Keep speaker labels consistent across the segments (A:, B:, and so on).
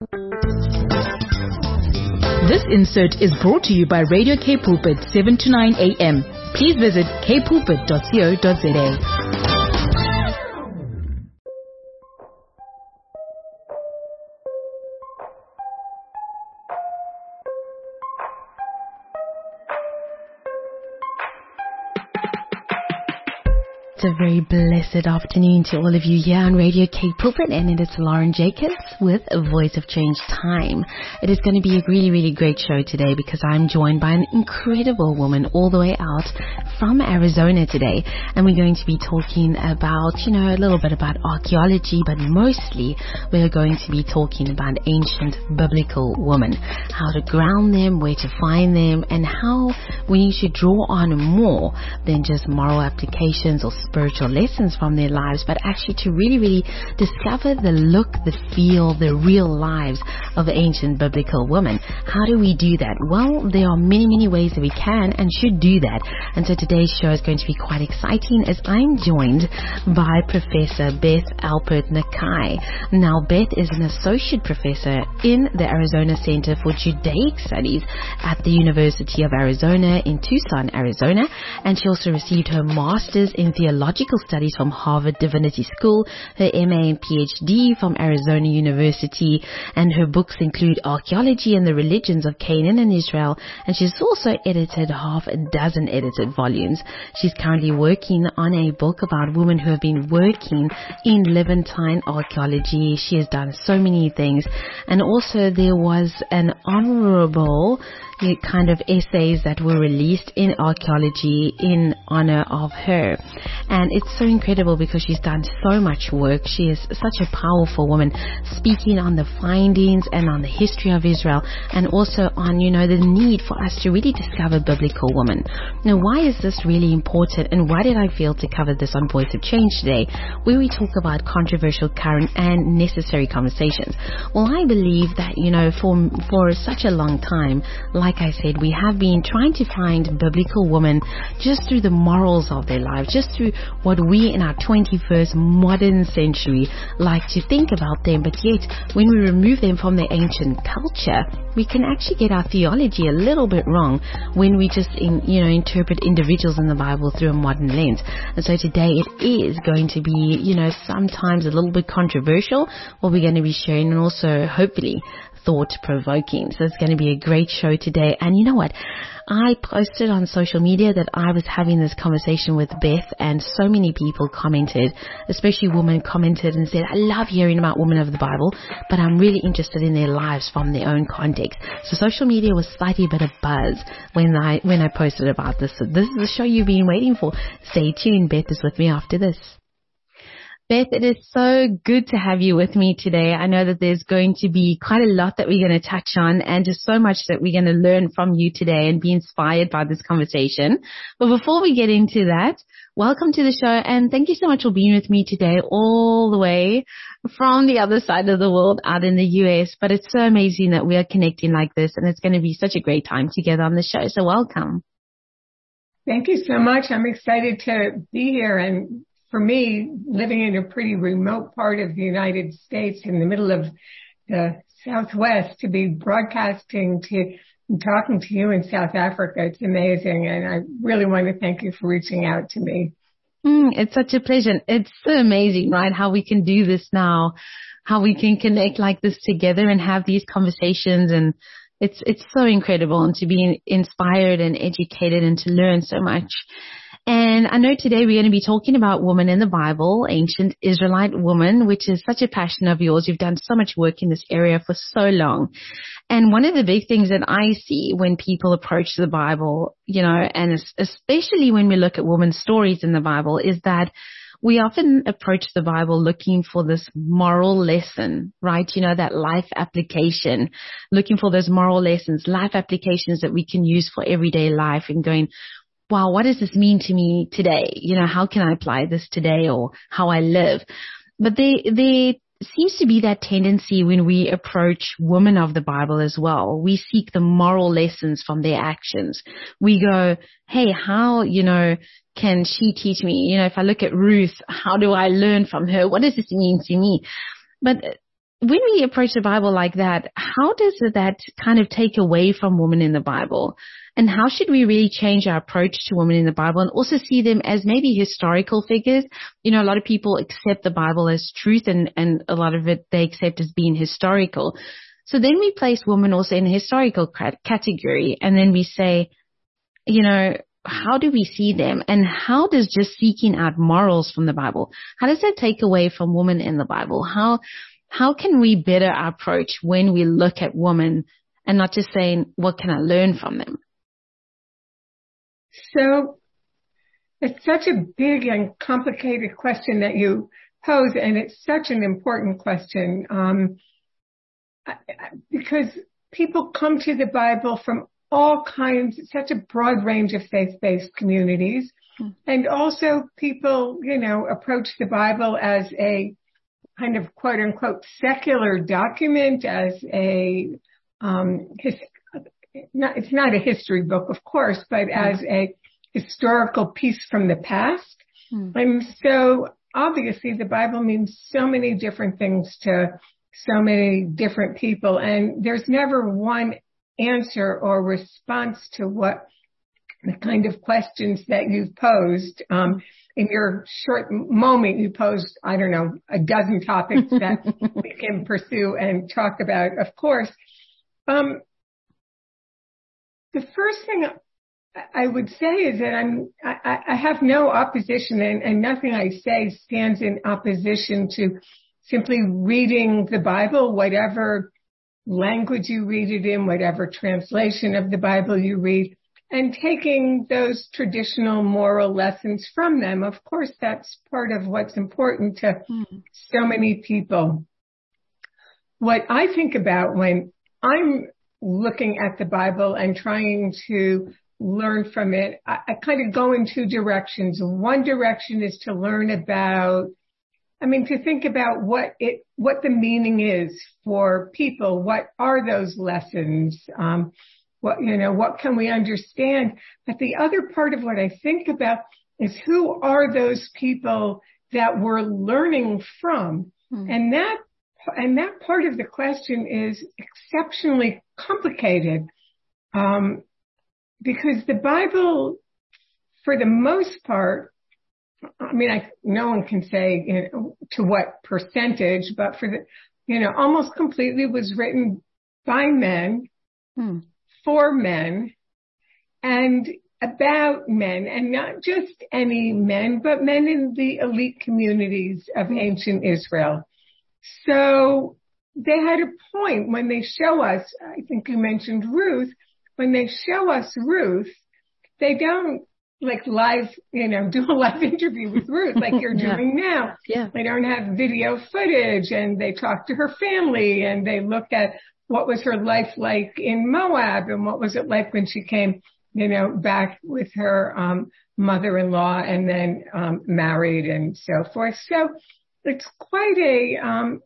A: This insert is brought to you by Radio K Pulpit 7 to 9 a.m. Please visit kpulpit.co.za.
B: A very blessed afternoon to all of you here on Radio K Pulpit, and it is Lauren Jacobs with A Voice of Change Time. It is going to be a really, really great show today because I'm joined by an incredible woman all the way out from Arizona today, and we're going to be talking about, a little bit about archaeology, but mostly we're going to be talking about ancient biblical women, how to ground them, where to find them, and how we should draw on more than just moral applications or spiritual lessons from their lives, but actually to really, really discover the look, the feel, the real lives of ancient biblical women. How do we do that? Well, there are many, many ways that we can and should do that. And so today's show is going to be quite exciting as I'm joined by Professor Beth Alpert Nakai. Now, Beth is an associate professor in the Arizona Center for Judaic Studies at the University of Arizona in Tucson, Arizona, and she also received her master's in theological studies from Harvard Divinity School, her MA and PhD from Arizona University, and her books include Archaeology and the Religions of Canaan and Israel, and she's also edited half a dozen edited volumes. She's currently working on a book about women who have been working in Levantine archaeology. She has done so many things, and also there was an honorable kind of essays that were released in archaeology in honor of her. And it's so incredible because she's done so much work. She is such a powerful woman, speaking on the findings and on the history of Israel, and also on, the need for us to really discover biblical women. Now, why is this really important, and why did I feel to cover this on Voice of Change today, where we talk about controversial, current, and necessary conversations? Well, I believe that, for such a long time, like I said, we have been trying to find biblical women just through the morals of their lives, just through what we in our 21st modern century like to think about them. But yet, when we remove them from their ancient culture, we can actually get our theology a little bit wrong when we just, interpret individuals in the Bible through a modern lens. And so today it is going to be, sometimes a little bit controversial, what we're going to be sharing, and also hopefully thought-provoking. So it's going to be a great show today. And you know what? I posted on social media that I was having this conversation with Beth, and so many people commented, especially women commented and said, I love hearing about women of the Bible, but I'm really interested in their lives from their own context. So social media was slightly a bit of buzz when I posted about this. So this is the show you've been waiting for. Stay tuned. Beth is with me after this. Beth, it is so good to have you with me today. I know that there's going to be quite a lot that we're going to touch on, and just so much that we're going to learn from you today and be inspired by this conversation. But before we get into that, welcome to the show, and thank you so much for being with me today all the way from the other side of the world out in the US. But it's so amazing that we are connecting like this, and it's going to be such a great time together on the show. So welcome.
C: Thank you so much. I'm excited to be here, and for me, living in a pretty remote part of the United States in the middle of the Southwest, to be broadcasting to and talking to you in South Africa, it's amazing. And I really want to thank you for reaching out to me.
B: It's such a pleasure. It's so amazing, right? How we can do this now, how we can connect like this together and have these conversations. And it's so incredible, and to be inspired and educated and to learn so much. And I know today we're going to be talking about women in the Bible, ancient Israelite women, which is such a passion of yours. You've done so much work in this area for so long. And one of the big things that I see when people approach the Bible, and especially when we look at women's stories in the Bible, is that we often approach the Bible looking for this moral lesson, right? That life application, looking for those moral lessons, life applications that we can use for everyday life, and going, wow, what does this mean to me today? How can I apply this today, or how I live? But there seems to be that tendency when we approach women of the Bible as well. We seek the moral lessons from their actions. We go, hey, how, can she teach me? If I look at Ruth, how do I learn from her? What does this mean to me? But when we approach the Bible like that, how does that kind of take away from women in the Bible? And how should we really change our approach to women in the Bible and also see them as maybe historical figures? You know, a lot of people accept the Bible as truth and a lot of it they accept as being historical. So then we place women also in a historical category, and then we say, you know, how do we see them, and how does just seeking out morals from the Bible, how does that take away from women in the Bible? How can we better our approach when we look at women and not just saying, what can I learn from them?
C: So it's such a big and complicated question that you pose, and it's such an important question because people come to the Bible from all kinds, such a broad range of faith-based communities. And also people, you know, approach the Bible as a kind of quote unquote secular document, as a, it's not a history book, of course, but as a historical piece from the past. And so obviously the Bible means so many different things to so many different people. And there's never one answer or response to what the kind of questions that you've posed. In your short moment, you posed, I don't know, a dozen topics that we can pursue and talk about, of course. The first thing I would say is that I have no opposition, and nothing I say stands in opposition to simply reading the Bible, whatever language you read it in, whatever translation of the Bible you read, and taking those traditional moral lessons from them. Of course, that's part of what's important to so many people. What I think about when I'm looking at the Bible and trying to learn from it, I kind of go in two directions. One direction is to learn about, to think about what the meaning is for people. What are those lessons? What can we understand? But the other part of what I think about is who are those people that we're learning from? And that part of the question is exceptionally complicated. Because the Bible, for the most part, no one can say, to what percentage, but almost completely was written by men, for men, and about men, and not just any men, but men in the elite communities of ancient Israel. So they had a point when they show us, I think you mentioned Ruth, when they show us Ruth, they don't do a live interview with Ruth like you're doing now. Yeah. They don't have video footage, and they talk to her family, and they look at what was her life like in Moab, and what was it like when she came, back with her mother-in-law and then married and so forth. So it's quite a,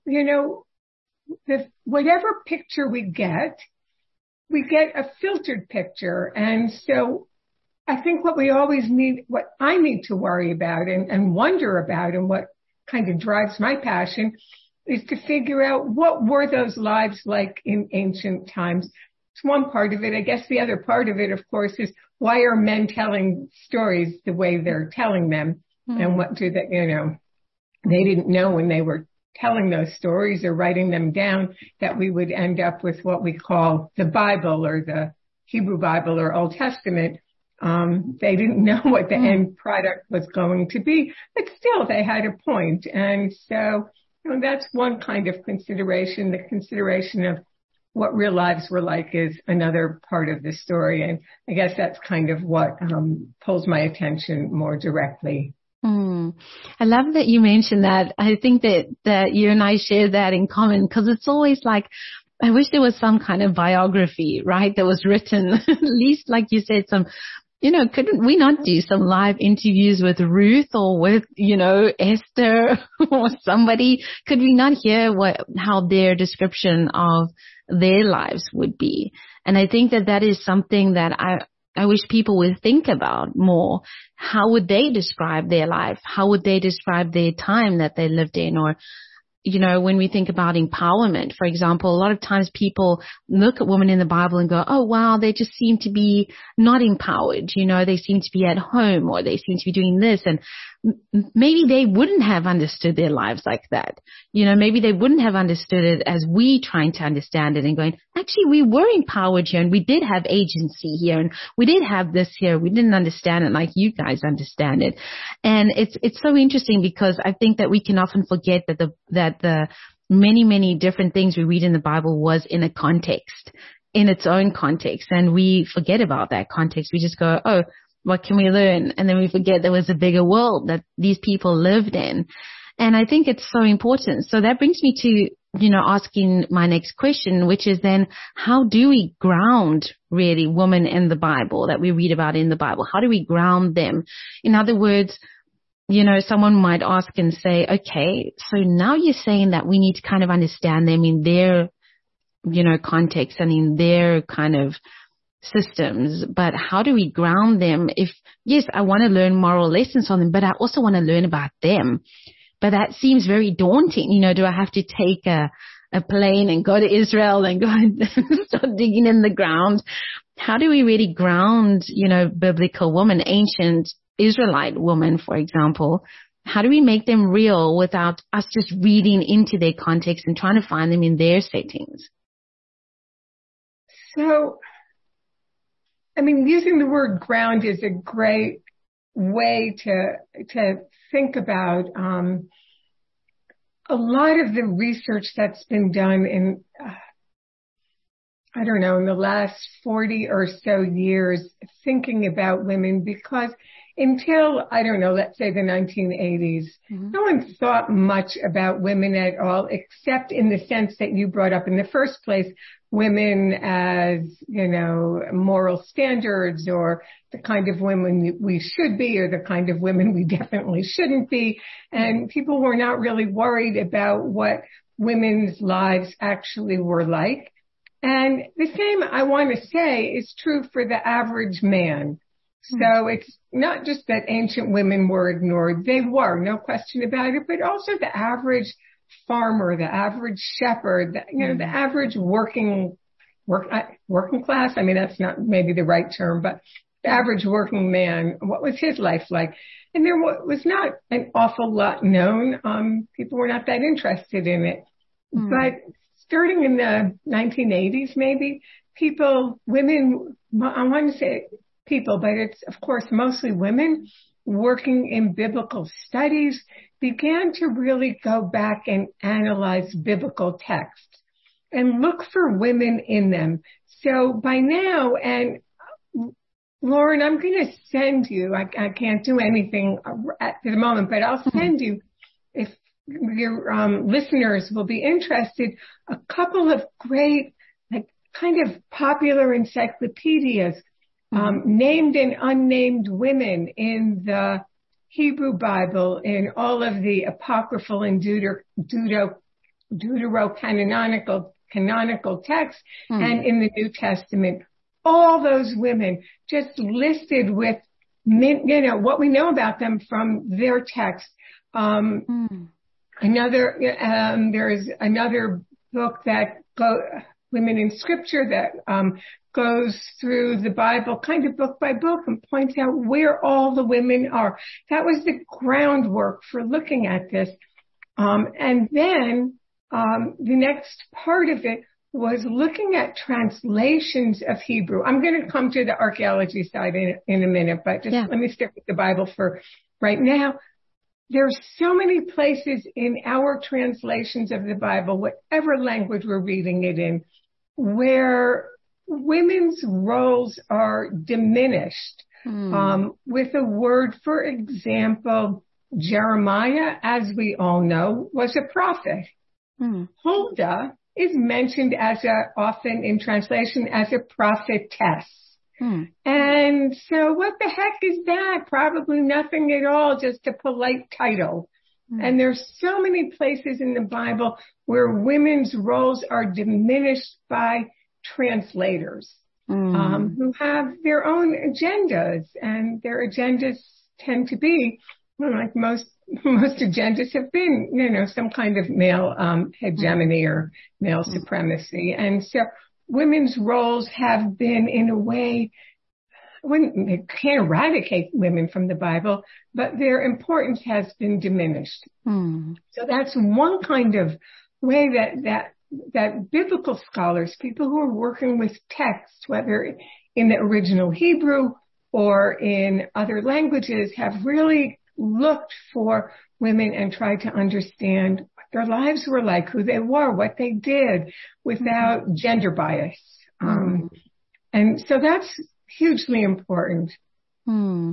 C: whatever picture we get a filtered picture. And so I think what I need to worry about and wonder about, and what kind of drives my passion, is to figure out what were those lives like in ancient times. It's one part of it. I guess the other part of it, of course, is why are men telling stories the way they're telling them? And what do they, they didn't know when they were telling those stories or writing them down that we would end up with what we call the Bible, or the Hebrew Bible, or Old Testament. They didn't know what the end product was going to be, but still they had a point. And so, that's one kind of consideration. The consideration of what real lives were like is another part of the story. And I guess that's kind of what pulls my attention more directly.
B: I love that you mentioned that. I think that you and I share that in common, because it's always like, I wish there was some kind of biography, right, that was written, at least, like you said, some, couldn't we not do some live interviews with Ruth or with, Esther or somebody? Could we not hear how their description of their lives would be? And I think that is something that I wish people would think about more. How would they describe their life? How would they describe their time that they lived in? Or when we think about empowerment, for example, a lot of times people look at women in the Bible and go, oh, wow, they just seem to be not empowered. They seem to be at home, or they seem to be doing this. And maybe they wouldn't have understood their lives like that. Maybe they wouldn't have understood it as we trying to understand it and going, actually, we were empowered here and we did have agency here and we did have this here. We didn't understand it like you guys understand it. And it's so interesting because I think that we can often forget that the many, many different things we read in the Bible was in a context, in its own context. And we forget about that context. We just go, oh, what can we learn? And then we forget there was a bigger world that these people lived in. And I think it's so important. So that brings me to, asking my next question, which is then, how do we ground really women in the Bible that we read about in the Bible? How do we ground them? In other words, someone might ask and say, okay, so now you're saying that we need to kind of understand them in their, context and in their kind of systems, but how do we ground them if, yes, I want to learn moral lessons on them, but I also want to learn about them. But that seems very daunting. Do I have to take a plane and go to Israel and go and start digging in the ground? How do we really ground, biblical women, ancient Israelite women, for example? How do we make them real without us just reading into their context and trying to find them in their settings?
C: So, using the word ground is a great way to think about a lot of the research that's been done in, in the last 40 or so years, thinking about women, because until, let's say the 1980s, no one thought much about women at all, except in the sense that you brought up in the first place, women as, moral standards, or the kind of women we should be, or the kind of women we definitely shouldn't be. And people were not really worried about what women's lives actually were like. And the same, I want to say, is true for the average man. So it's not just that ancient women were ignored. They were, no question about it, but also the average farmer, the average shepherd, the average working class. That's not maybe the right term, but the average working man, what was his life like? And there was not an awful lot known. People were not that interested in it. But starting in the 1980s, maybe, women, I want to say people, but it's, of course, mostly women working in biblical studies, began to really go back and analyze biblical texts and look for women in them. So by now, and Lauren, I'm going to send you, I can't do anything at the moment, but I'll send you, if your listeners will be interested, a couple of great, kind of popular encyclopedias, named and unnamed women in the Hebrew Bible, in all of the apocryphal and canonical texts, and in the New Testament. All those women just listed with, what we know about them from their text. There's another book that Women in Scripture that goes through the Bible kind of book by book and points out where all the women are. That was the groundwork for looking at this. And then the next part of it was looking at translations of Hebrew. I'm going to come to the archaeology side in a minute, but just let me stick with the Bible for right now. There's so many places in our translations of the Bible, whatever language we're reading it in, where women's roles are diminished. With a word, for example, Jeremiah, as we all know, was a prophet. Huldah is mentioned often in translation as a prophetess. And so what the heck is that? Probably nothing at all, just a polite title. And there's so many places in the Bible where women's roles are diminished by translators, who have their own agendas, and their agendas tend to be, like most most agendas have been, some kind of male hegemony or male supremacy. And so women's roles have been, in a way, they can't eradicate women from the Bible, but their importance has been diminished. So that's one kind of way that biblical scholars, people who are working with text, whether in the original Hebrew or in other languages, have really looked for women and tried to understand what their lives were like, who they were, what they did, without gender bias. And so that's hugely important. The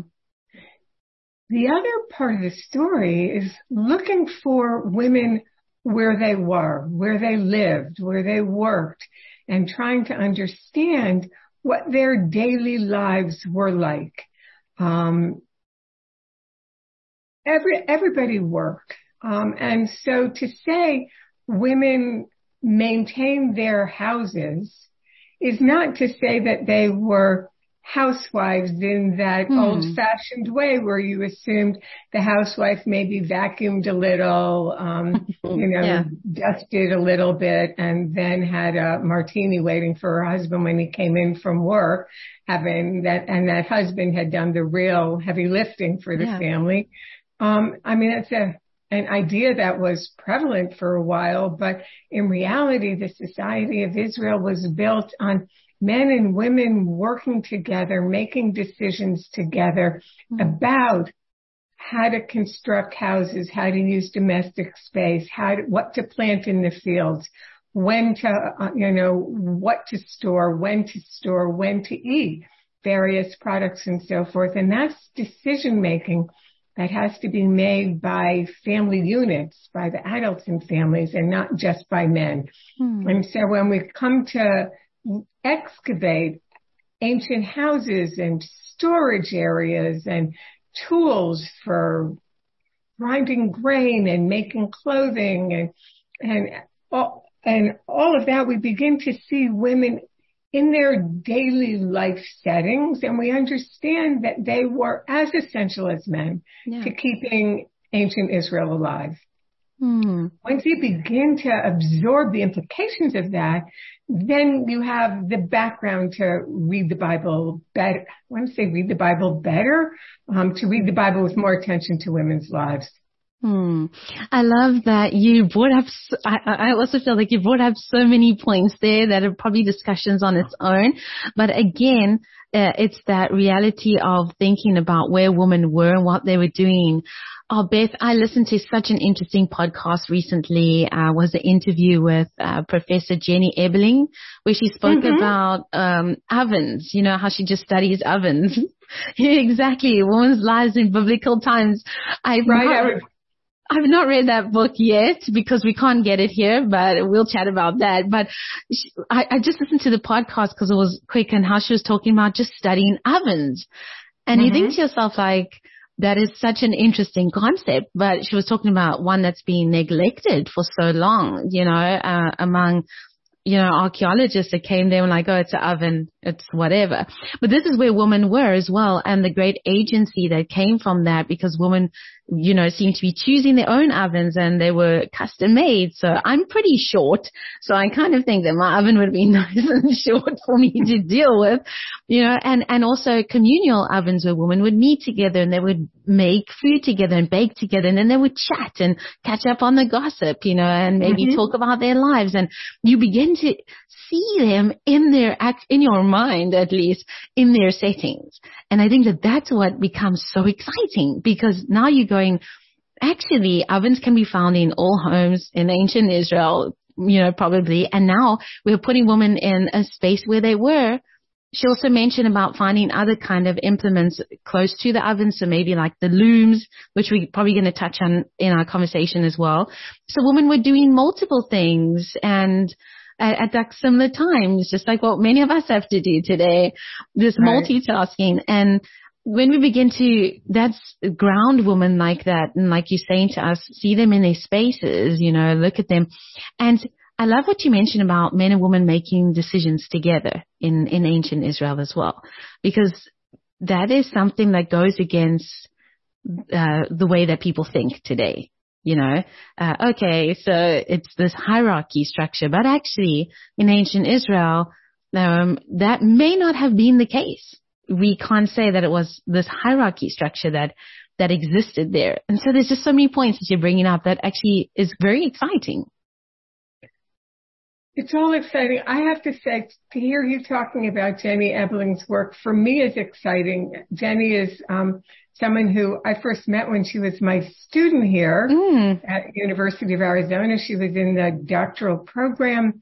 C: other part of the story is looking for women where they were, where they lived, where they worked, and trying to understand what their daily lives were like. Everybody worked. And so to say women maintained their houses is not to say that they were housewives in that old-fashioned way where you assumed the housewife maybe vacuumed a little, dusted a little bit, and then had a martini waiting for her husband when he came in from work, and that husband had done the real heavy lifting for the family. That's an idea that was prevalent for a while, but in reality, the society of Israel was built on men and women working together, making decisions together about how to construct houses, how to use domestic space, what to plant in the fields, when to, what to store, when to eat various products and so forth. And that's decision making that has to be made by family units, by the adults in families, and not just by men. And so when we come to excavate ancient houses and storage areas and tools for grinding grain and making clothing and all of that, we begin to see women in their daily life settings, and we understand that they were as essential as men to keeping ancient Israel alive. Once you begin to absorb the implications of that, then you have the background to read the Bible better. I want to say read the Bible better, to read the Bible with more attention to women's lives.
B: I love that you brought up, I also feel like you brought up so many points there that are probably discussions on its own. But again, it's that reality of thinking about where women were and what they were doing. Oh, Beth, I listened to such an interesting podcast recently, was an interview with Professor Jenny Ebeling, where she spoke about ovens, how she just studies ovens. Exactly, women's lives in biblical times. I've not read that book yet because we can't get it here, but we'll chat about that. But I just listened to the podcast because it was quick, and how she was talking about just studying ovens. And you think to yourself, like, that is such an interesting concept, but she was talking about one that's been neglected for so long, among, archaeologists that came there and like, oh, it's an oven, it's whatever. But this is where women were as well, and the great agency that came from that, because women, seem to be choosing their own ovens, and they were custom made. So I'm pretty short, so I kind of think that my oven would be nice and short for me to deal with, and also communal ovens where women would meet together and they would make food together and bake together, and then they would chat and catch up on the gossip, and maybe talk about their lives, and you begin to see them in your mind, at least in their settings. And I think that that's what becomes so exciting, because now you're going, actually, ovens can be found in all homes in ancient Israel, probably. And now we're putting women in a space where they were. She also mentioned about finding other kind of implements close to the oven. So maybe like the looms, which we're probably going to touch on in our conversation as well. So women were doing multiple things and at like similar times, just like what many of us have to do today, this multitasking. And when we begin to, that's ground women like that. And like you're saying to us, see them in their spaces, look at them. And I love what you mentioned about men and women making decisions together in ancient Israel as well, because that is something that goes against the way that people think today. You know, okay, so it's this hierarchy structure, but actually in ancient Israel, that may not have been the case. We can't say that it was this hierarchy structure that existed there. And so there's just so many points that you're bringing up that actually is very exciting.
C: It's all exciting. I have to say, to hear you talking about Jenny Ebeling's work, for me is exciting. Jenny is someone who I first met when she was my student here at University of Arizona. She was in the doctoral program,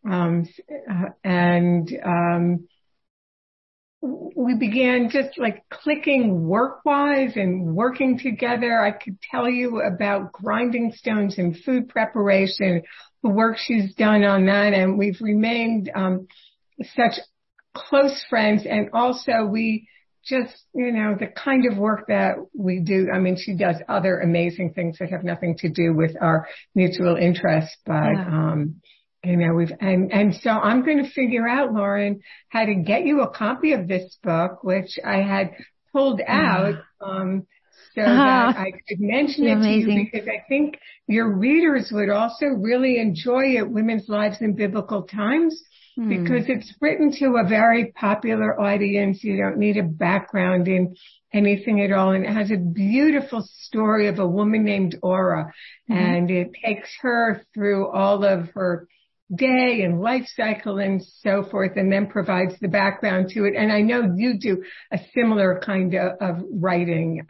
C: we began just like clicking work-wise and working together. I could tell you about grinding stones and food preparation, the work she's done on that, and we've remained such close friends. And also we just, you know, the kind of work that we do. I mean, she does other amazing things that have nothing to do with our mutual interests, but you know, and so I'm going to figure out, Lauren, how to get you a copy of this book, which I had pulled out, so that I could mention it to you, because I think your readers would also really enjoy it, Women's Lives in Biblical Times, because it's written to a very popular audience. You don't need a background in anything at all. And it has a beautiful story of a woman named Orah, and it takes her through all of her day and life cycle and so forth, and then provides the background to it. And I know you do a similar kind of writing,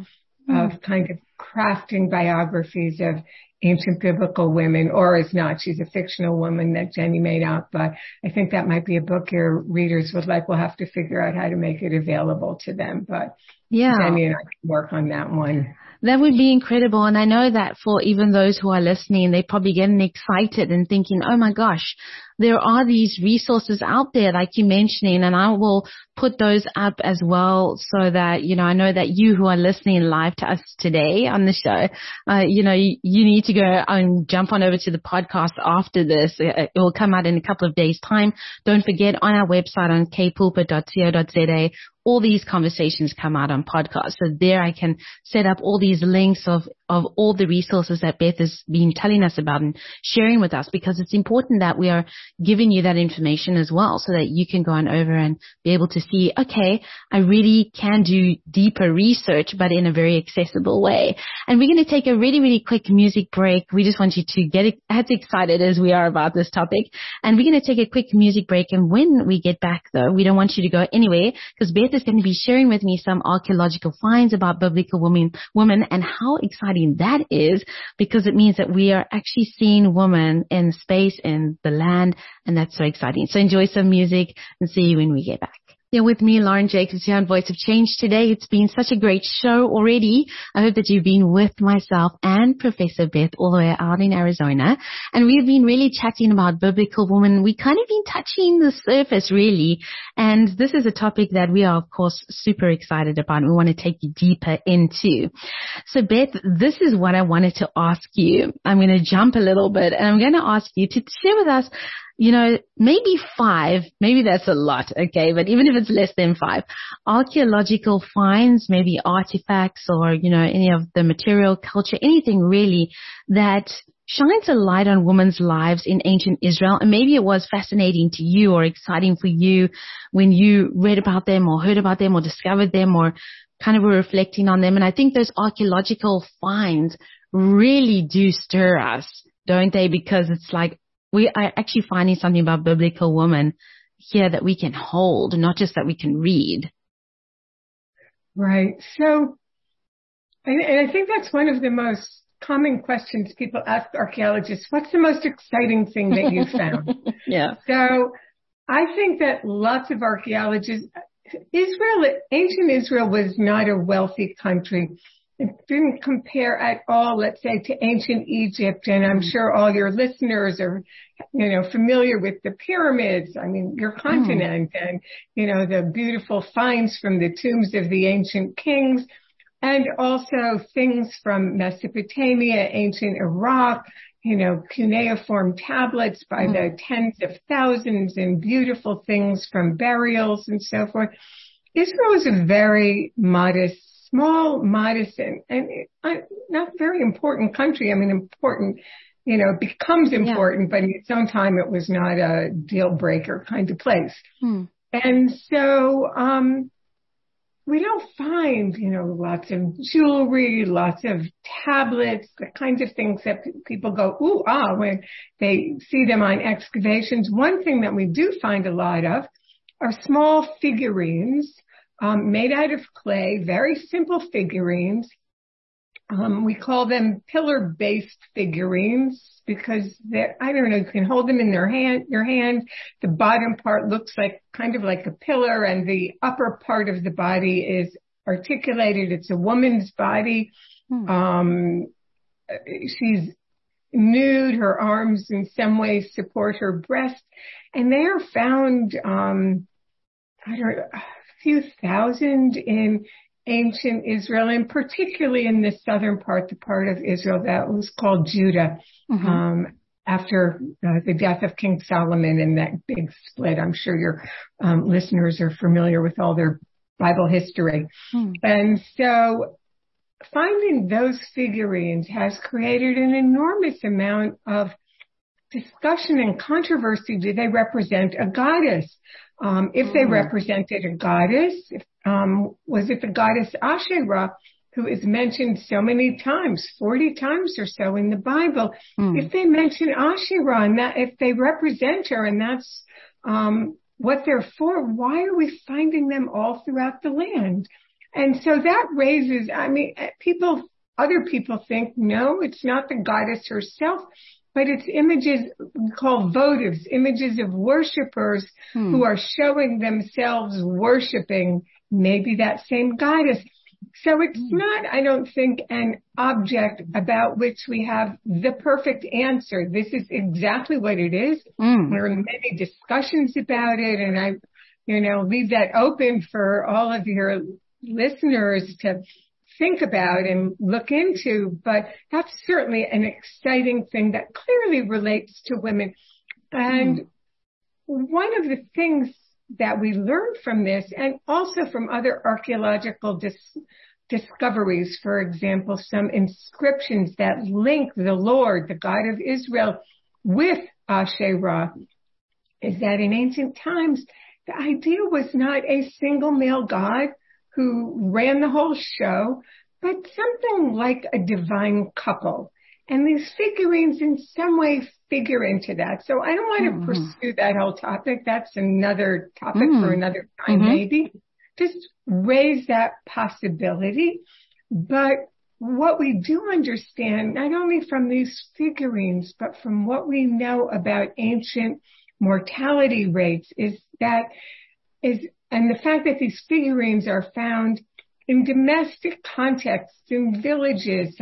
C: of kind of crafting biographies of ancient biblical women, or is not. She's a fictional woman that Jenny made up, but I think that might be a book your readers would like. We'll have to figure out how to make it available to them, but Jenny and I can work on that one.
B: That would be incredible. And I know that for even those who are listening, they're probably getting excited and thinking, oh my gosh, there are these resources out there like you're mentioning, and I will put those up as well so that, you know, I know that you who are listening live to us today on the show, you know, you need to go and jump on over to the podcast after this. It will come out in a couple of days' time. Don't forget, on our website on kpulpit.co.za, all these conversations come out on podcasts. So there I can set up all these links of all the resources that Beth has been telling us about and sharing with us, because it's important that we are giving you that information as well, so that you can go on over and be able to see, okay, I really can do deeper research, but in a very accessible way. And we're going to take a really, really quick music break. We just want you to get as excited as we are about this topic. And we're going to take a quick music break. And when we get back, though, we don't want you to go anywhere, because Beth is going to be sharing with me some archaeological finds about biblical women, and how exciting that is, because it means that we are actually seeing women in space, in the land, and that's so exciting. So enjoy some music and see you when we get back. You're with me, Lauren Jacobs, here on Voice of Change today. It's been such a great show already. I hope that you've been with myself and Professor Beth all the way out in Arizona. And we've been really chatting about biblical women. We kind of been touching the surface, really. And this is a topic that we are, of course, super excited about, and we want to take you deeper into. So, Beth, this is what I wanted to ask you. I'm going to jump a little bit, and I'm going to ask you to share with us, you know, maybe 5, maybe that's a lot, okay, but even if it's less than 5, archaeological finds, maybe artifacts or, you know, any of the material culture, anything really that shines a light on women's lives in ancient Israel. And maybe it was fascinating to you or exciting for you when you read about them or heard about them or discovered them or kind of were reflecting on them. And I think those archaeological finds really do stir us, don't they? Because it's like, we are actually finding something about biblical women here that we can hold, not just that we can read.
C: Right. So, and I think that's one of the most common questions people ask archaeologists. What's the most exciting thing that you found?
B: Yeah.
C: So I think that lots of archaeologists, ancient Israel was not a wealthy country. It didn't compare at all, let's say, to ancient Egypt. And I'm sure all your listeners are, you know, familiar with the pyramids. I mean, your continent and, you know, the beautiful finds from the tombs of the ancient kings, and also things from Mesopotamia, ancient Iraq, you know, cuneiform tablets by the tens of thousands, and beautiful things from burials and so forth. Israel was a very modest small, modest, and not very important country. I mean, important, becomes important, but in its own time, it was not a deal breaker kind of place. And so, we don't find, lots of jewelry, lots of tablets, the kinds of things that people go, ooh, ah, when they see them on excavations. One thing that we do find a lot of are small figurines, made out of clay, very simple figurines. We call them pillar-based figurines because they're, I don't know, you can hold them in your hand. The bottom part looks kind of like a pillar, and the upper part of the body is articulated. It's a woman's body. She's nude. Her arms in some ways support her breast, and they are found, a few thousand in ancient Israel, and particularly in the southern part, the part of Israel that was called Judah, after the death of King Solomon and that big split. I'm sure your listeners are familiar with all their Bible history. And so finding those figurines has created an enormous amount of discussion and controversy. Do they represent a goddess? If they represented a goddess, was it the goddess Asherah, who is mentioned so many times, 40 times or so in the Bible? If they mention Asherah and that, if they represent her and that's what they're for, why are we finding them all throughout the land? And so that raises, other people think, no, it's not the goddess herself, but it's images we call votives, images of worshipers who are showing themselves worshiping maybe that same goddess. So it's not, I don't think, an object about which we have the perfect answer. This is exactly what it is. There are many discussions about it, and I, leave that open for all of your listeners to think about and look into, but that's certainly an exciting thing that clearly relates to women. And one of the things that we learned from this, and also from other archaeological discoveries, for example, some inscriptions that link the Lord, the God of Israel, with Asherah, is that in ancient times, the idea was not a single male god who ran the whole show, but something like a divine couple. And these figurines in some way figure into that. So I don't want to pursue that whole topic. That's another topic for another time, maybe. Just raise that possibility. But what we do understand, not only from these figurines, but from what we know about ancient mortality rates, and the fact that these figurines are found in domestic contexts, in villages,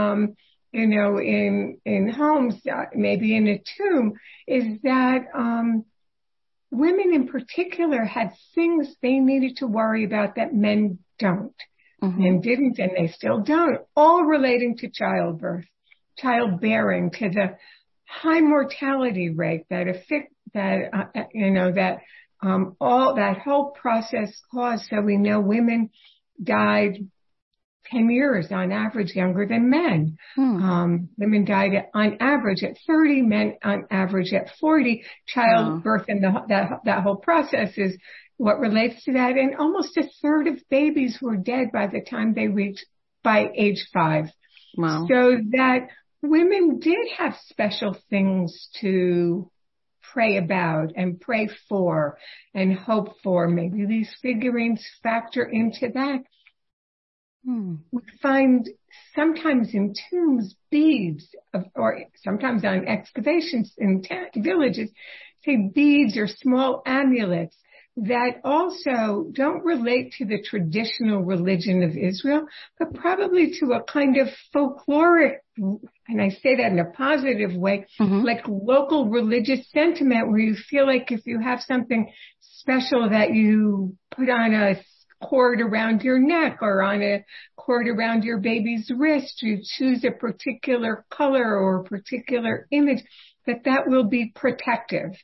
C: in homes, maybe in a tomb, is that women in particular had things they needed to worry about that men don't. Men didn't, and they still don't, all relating to childbirth, childbearing, to the high mortality rate all that whole process caused. So we know women died 10 years on average younger than men. Women died on average at 30, men on average at 40. Childbirth and that whole process is what relates to that. And almost a third of babies were dead by the time they reached by age 5.
B: Wow.
C: So that women did have special things to pray about and pray for and hope for. Maybe these figurines factor into that. We find sometimes in tombs beads or sometimes on excavations in villages, say beads or small amulets that also don't relate to the traditional religion of Israel, but probably to a kind of folkloric, and I say that in a positive way, like local religious sentiment where you feel like if you have something special that you put on a cord around your neck or on a cord around your baby's wrist, you choose a particular color or a particular image, that will be protective.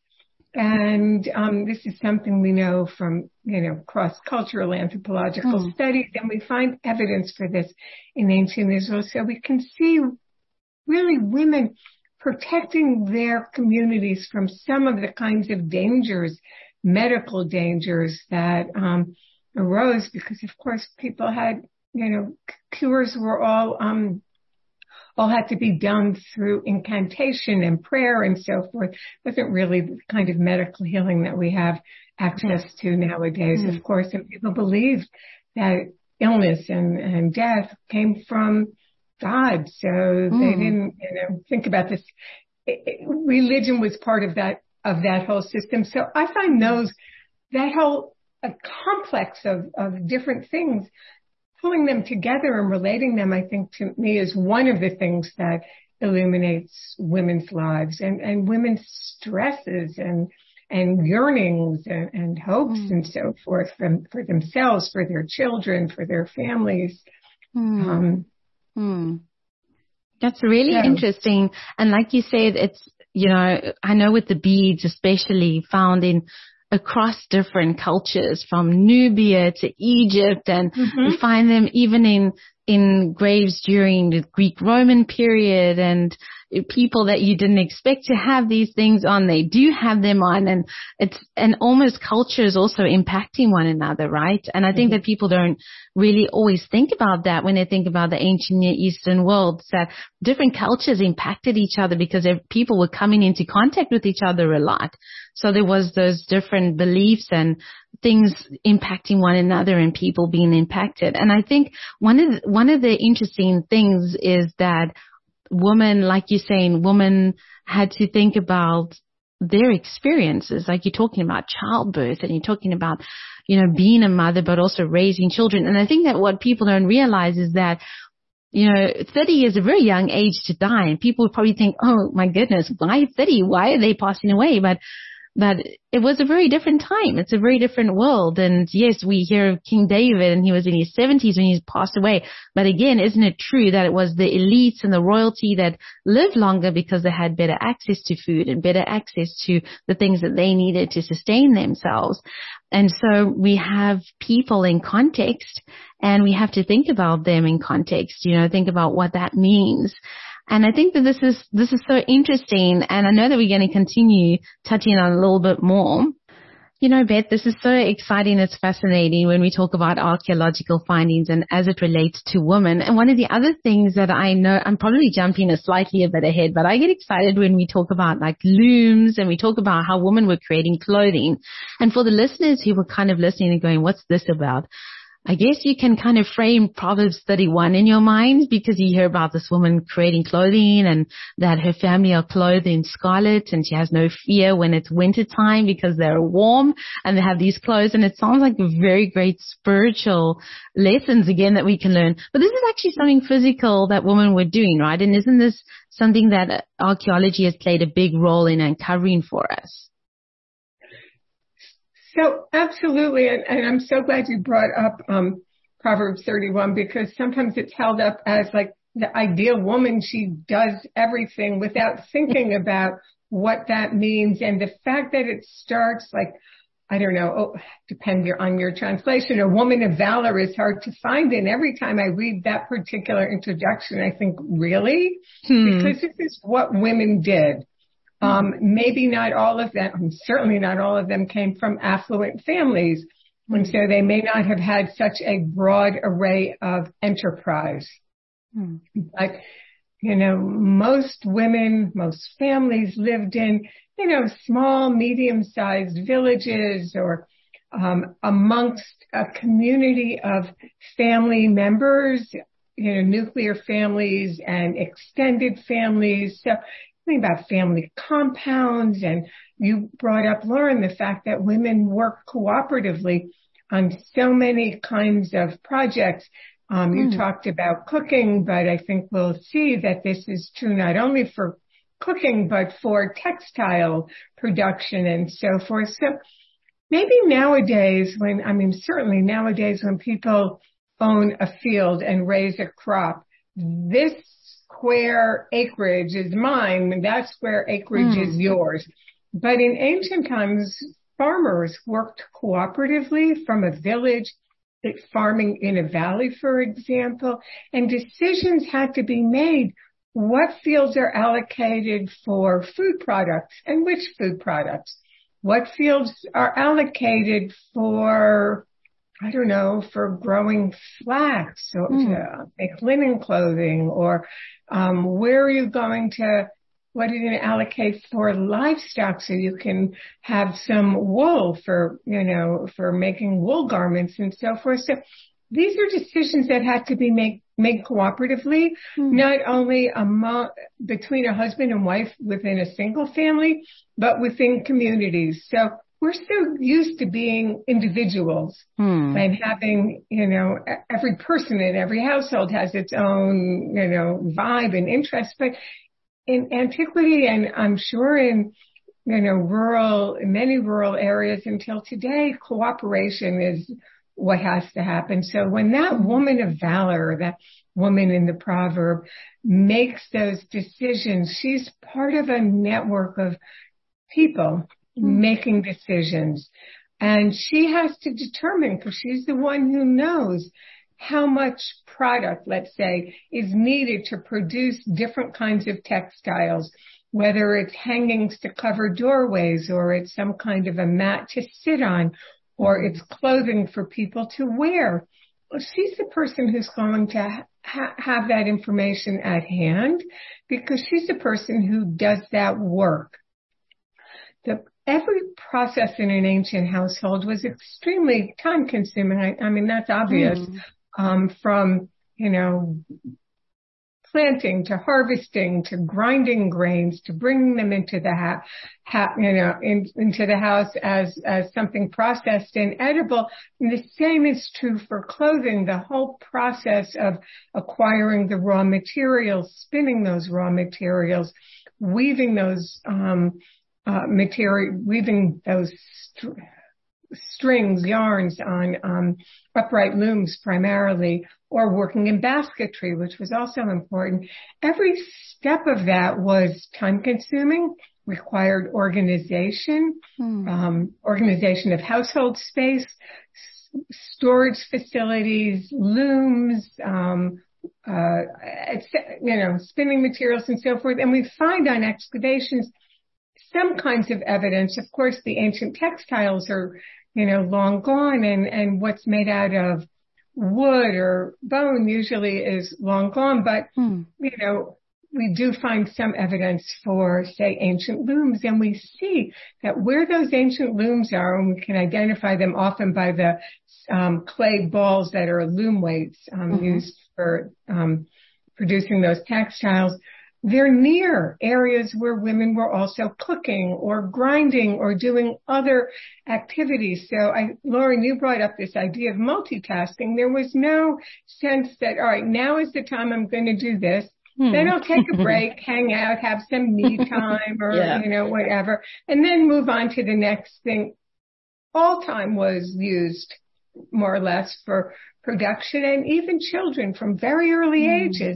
C: And this is something we know from, cross-cultural anthropological studies, and we find evidence for this in ancient Israel. So we can see really women protecting their communities from some of the kinds of dangers, medical dangers that arose because, of course, people had, cures were all had to be done through incantation and prayer and so forth. It wasn't really the kind of medical healing that we have access to nowadays, of course. And people believed that illness and death came from God. So they didn't, think about this. Religion was part of that whole system. So I find that whole complex of different things, pulling them together and relating them, I think, to me is one of the things that illuminates women's lives and women's stresses and yearnings and hopes and so forth for themselves, for their children, for their families.
B: That's really interesting. And like you said, it's, I know with the beads, especially found across different cultures from Nubia to Egypt, and we find them even in graves during the Greek-Roman period, and people that you didn't expect to have these things on, they do have them on, and almost cultures also impacting one another, right? And I think that people don't really always think about that when they think about the ancient Near Eastern world, that different cultures impacted each other because people were coming into contact with each other a lot. So there was those different beliefs and things impacting one another and people being impacted. And I think one of the interesting things is that women, like you're saying, women had to think about their experiences. Like you're talking about childbirth and you're talking about, being a mother, but also raising children. And I think that what people don't realize is that 30 is a very young age to die. And people would probably think, oh my goodness, why 30? Why are they passing away? But it was a very different time. It's a very different world. And yes, we hear of King David and he was in his 70s when he passed away. But again, isn't it true that it was the elites and the royalty that lived longer because they had better access to food and better access to the things that they needed to sustain themselves? And so we have people in context and we have to think about them in context, think about what that means. And I think that this is so interesting, and I know that we're going to continue touching on a little bit more. Beth, this is so exciting. It's fascinating when we talk about archaeological findings and as it relates to women. And one of the other things that I know, I'm probably jumping slightly a bit ahead, but I get excited when we talk about like looms and we talk about how women were creating clothing. And for the listeners who were kind of listening and going, what's this about? I guess you can kind of frame Proverbs 31 in your mind because you hear about this woman creating clothing and that her family are clothed in scarlet and she has no fear when it's winter time because they're warm and they have these clothes. And it sounds like a very great spiritual lessons again that we can learn. But this is actually something physical that women were doing, right? And isn't this something that archaeology has played a big role in uncovering for us?
C: So absolutely, and I'm so glad you brought up Proverbs 31 because sometimes it's held up as like the ideal woman. She does everything without thinking about what that means, and the fact that it starts like, I don't know, depending on your translation, a woman of valor is hard to find. And every time I read that particular introduction, I think, really? Because this is what women did. Maybe not all of them, certainly not all of them came from affluent families. And so they may not have had such a broad array of enterprise. But, most women, most families lived in, small, medium-sized villages or amongst a community of family members, nuclear families and extended families. So about family compounds, and you brought up, Lauren, the fact that women work cooperatively on so many kinds of projects. You talked about cooking, but I think we'll see that this is true not only for cooking, but for textile production and so forth. So maybe nowadays certainly nowadays when people own a field and raise a crop, this square acreage is mine and that square acreage is yours. But in ancient times, farmers worked cooperatively from a village, farming in a valley, for example, and decisions had to be made. What fields are allocated for food products and which food products? What fields are allocated for, I don't know, for growing flax or to make linen clothing, or where are you going to, what are you going to allocate for livestock so you can have some wool for, for making wool garments and so forth. So these are decisions that had to be made cooperatively, not only between a husband and wife within a single family, but within communities. So we're so used to being individuals and having, every person in every household has its own, vibe and interest. But in antiquity, and I'm sure in, many rural areas until today, cooperation is what has to happen. So when that woman of valor, that woman in the proverb, makes those decisions, she's part of a network of people making decisions. And she has to determine, because she's the one who knows how much product, let's say, is needed to produce different kinds of textiles, whether it's hangings to cover doorways, or it's some kind of a mat to sit on, or it's clothing for people to wear. Well, she's the person who's going to have that information at hand, because she's the person who does that work. Every process in an ancient household was extremely time consuming. I mean, that's obvious. From, planting to harvesting to grinding grains to bringing them into the into the house as something processed and edible. And the same is true for clothing. The whole process of acquiring the raw materials, spinning those raw materials, weaving those weaving those strings, yarns on upright looms primarily, or working in basketry, which was also important. Every step of that was time consuming, required organization, organization of household space, storage facilities, looms, spinning materials and so forth. And we find on excavations some kinds of evidence. Of course, the ancient textiles are, long gone, and what's made out of wood or bone usually is long gone. But, we do find some evidence for, say, ancient looms, and we see that where those ancient looms are, and we can identify them often by the clay balls that are loom weights used for producing those textiles. They're near areas where women were also cooking or grinding or doing other activities. So, Lauren, you brought up this idea of multitasking. There was no sense that, all right, now is the time I'm going to do this. Then I'll take a break, hang out, have some me time or, whatever, and then move on to the next thing. All time was used more or less for production, and even children from very early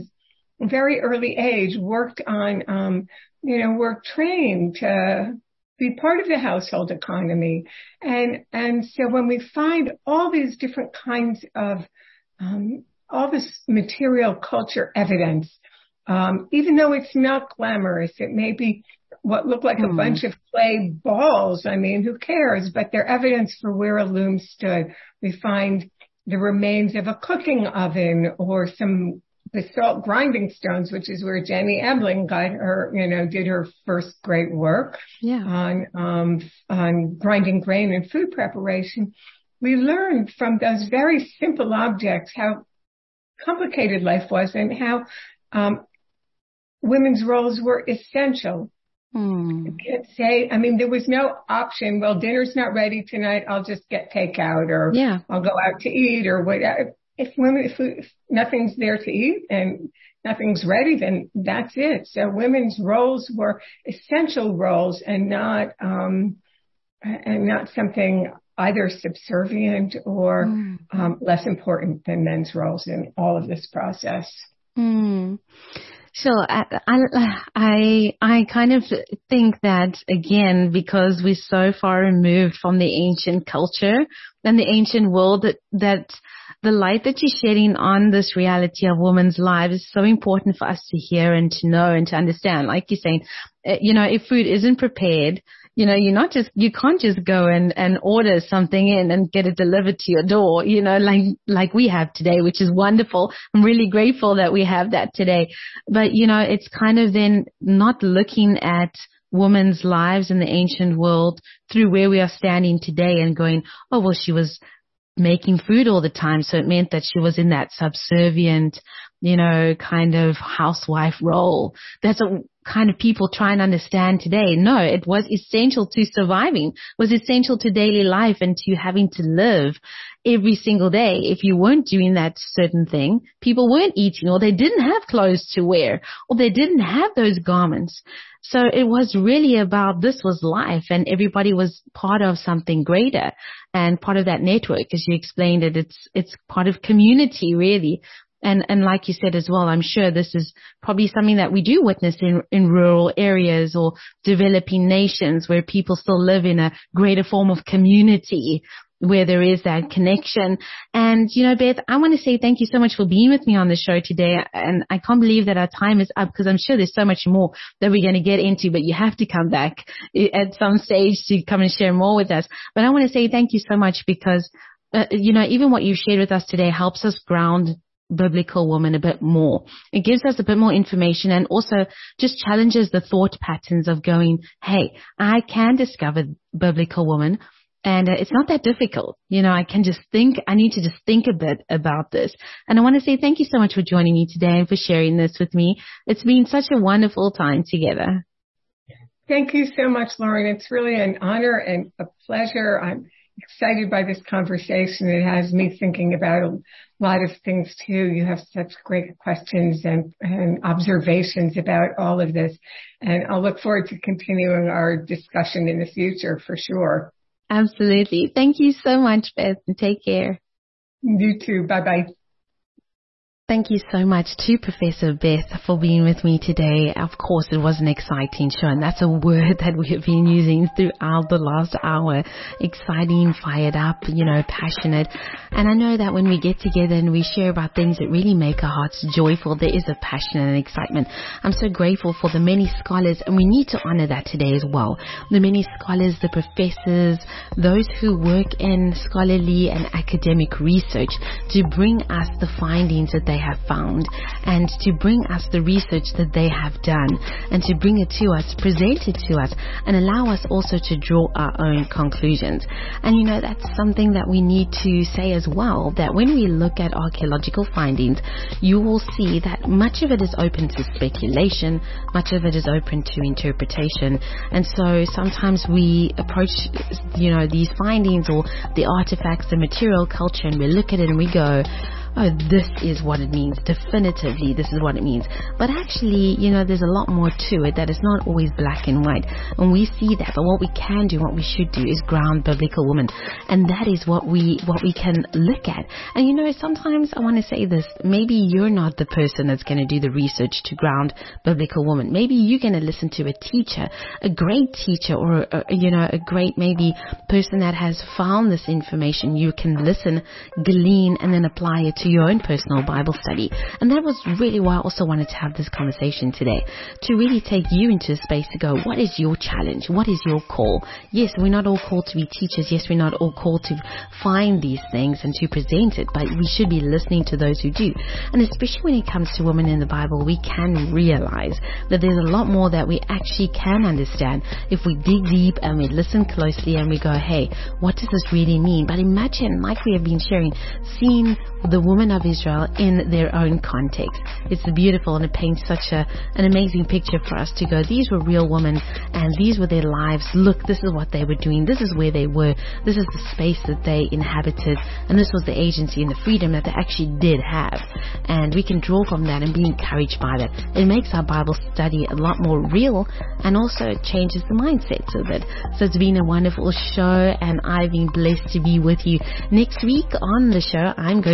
C: age worked on, were trained to be part of the household economy. And so when we find all these different kinds of, all this material culture evidence, even though it's not glamorous, it may be what look like a bunch of clay balls. I mean, who cares? But they're evidence for where a loom stood. We find the remains of a cooking oven or some basalt grinding stones, which is where Jenny Ebling got her, did her first great work on grinding grain and food preparation. We learned from those very simple objects how complicated life was and how women's roles were essential. You can't say, there was no option, well, dinner's not ready tonight, I'll just get takeout, or I'll go out to eat, or whatever. If nothing's there to eat and nothing's ready, then that's it. So women's roles were essential roles and not something either subservient or less important than men's roles in all of this process.
B: Sure. I kind of think that, again, because we're so far removed from the ancient culture and the ancient world, that the light that you're shedding on this reality of women's lives is so important for us to hear and to know and to understand. Like you're saying, if food isn't prepared, you can't just go and order something in and get it delivered to your door, like we have today, which is wonderful. I'm really grateful that we have that today. But, it's kind of then not looking at women's lives in the ancient world through where we are standing today and going, oh, well, she was making food all the time. So it meant that she was in that subservient, kind of housewife role. That's what kind of people try and understand today. No, it was essential to surviving, was essential to daily life and to having to live every single day. If you weren't doing that certain thing, people weren't eating, or they didn't have clothes to wear, or they didn't have those garments. So it was really about, this was life, and everybody was part of something greater and part of that network. As you explained it, it's part of community, really. And like you said as well, I'm sure this is probably something that we do witness in rural areas or developing nations where people still live in a greater form of community, where there is that connection. And, Beth, I want to say thank you so much for being with me on the show today. And I can't believe that our time is up, because I'm sure there's so much more that we're going to get into, but you have to come back at some stage to come and share more with us. But I want to say thank you so much because, even what you've shared with us today helps us ground biblical woman a bit more. It gives us a bit more information and also just challenges the thought patterns of going, hey, I can discover biblical woman. And it's not that difficult. I can just think, I need to just think a bit about this. And I want to say thank you so much for joining me today and for sharing this with me. It's been such a wonderful time together.
C: Thank you so much, Lauren. It's really an honor and a pleasure. I'm excited by this conversation. It has me thinking about a lot of things too. You have such great questions and observations about all of this. And I'll look forward to continuing our discussion in the future for sure.
B: Absolutely. Thank you so much, Beth, and take care.
C: You too. Bye-bye.
B: Thank you so much to Professor Beth for being with me today. Of course, it was an exciting show, and that's a word that we have been using throughout the last hour. Exciting, fired up, passionate. And I know that when we get together and we share about things that really make our hearts joyful, there is a passion and an excitement. I'm so grateful for the many scholars, and we need to honor that today as well. The many scholars, the professors, those who work in scholarly and academic research to bring us the findings that they have found, and to bring us the research that they have done, and to bring it to us, present it to us, and allow us also to draw our own conclusions. And that's something that we need to say as well, that when we look at archaeological findings, you will see that much of it is open to speculation, much of it is open to interpretation. And so sometimes we approach these findings or the artifacts, the material culture, and we look at it and we go, oh, this is what it means. Definitively, this is what it means. But actually, there's a lot more to it, that it's not always black and white. And we see that. But what we can do, what we should do, is ground biblical women. And that is what we can look at. And sometimes I want to say this. Maybe you're not the person that's going to do the research to ground biblical women. Maybe you're going to listen to a teacher, a great teacher, or a great maybe person that has found this information. You can listen, glean, and then apply it to your own personal Bible study. And that was really why I also wanted to have this conversation today, to really take you into a space to go, what is your challenge? What is your call? Yes, we're not all called to be teachers. Yes, we're not all called to find these things and to present it, but we should be listening to those who do. And especially when it comes to women in the Bible, we can realize that there's a lot more that we actually can understand if we dig deep and we listen closely and we go, hey, what does this really mean? But imagine, like we have been sharing, seeing the women of Israel in their own context. It's beautiful, and it paints such an amazing picture for us to go, these were real women and these were their lives. Look, this is what they were doing. This is where they were. This is the space that they inhabited, and this was the agency and the freedom that they actually did have. And we can draw from that and be encouraged by that. It makes our Bible study a lot more real, and also it changes the mindsets of it. So it's been a wonderful show, and I've been blessed to be with you. Next week on the show, I'm going to be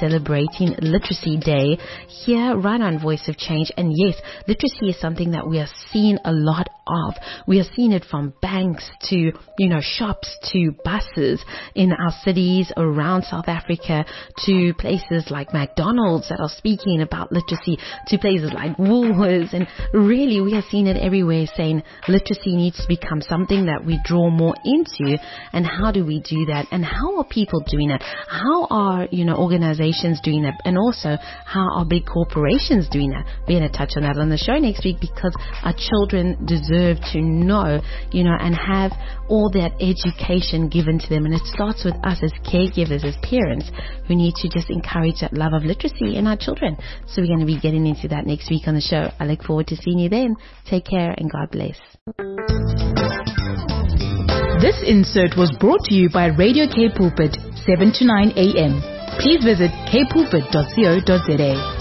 B: celebrating Literacy Day here right on Voice of Change. And yes, literacy is something that we are seeing a lot of. We are seeing it from banks to, shops to buses in our cities around South Africa, to places like McDonald's that are speaking about literacy, to places like Woolworths. And really, we are seeing it everywhere, saying literacy needs to become something that we draw more into. And how do we do that? And how are people doing it? How are, organizations doing it? And also, how are big corporations doing that? We're going to touch on that on the show next week, because our children deserve to know, and have all that education given to them. And it starts with us as caregivers, as parents, who need to just encourage that love of literacy in our children. So we're going to be getting into that next week on the show. I look forward to seeing you then. Take care and God bless.
A: This insert was brought to you by Radio K Pulpit, 7 to 9 a.m. Please visit kpulpit.co.za.